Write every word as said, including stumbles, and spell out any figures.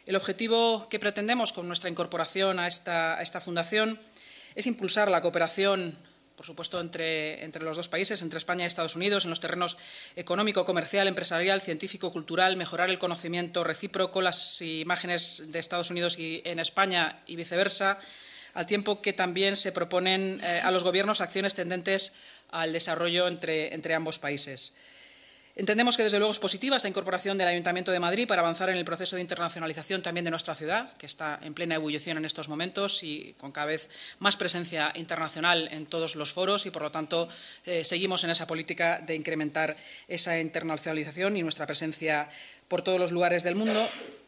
El objetivo que pretendemos con nuestra incorporación a esta, a esta fundación es impulsar la cooperación, por supuesto, entre, entre los dos países, entre España y Estados Unidos, en los terrenos económico, comercial, empresarial, científico, cultural, mejorar el conocimiento recíproco, las imágenes de Estados Unidos y en España y viceversa, al tiempo que también se proponen eh, a los Gobiernos acciones tendentes al desarrollo entre, entre ambos países. Entendemos que, desde luego, es positiva esta incorporación del Ayuntamiento de Madrid para avanzar en el proceso de internacionalización también de nuestra ciudad, que está en plena ebullición en estos momentos y con cada vez más presencia internacional en todos los foros y, por lo tanto, eh, seguimos en esa política de incrementar esa internacionalización y nuestra presencia por todos los lugares del mundo.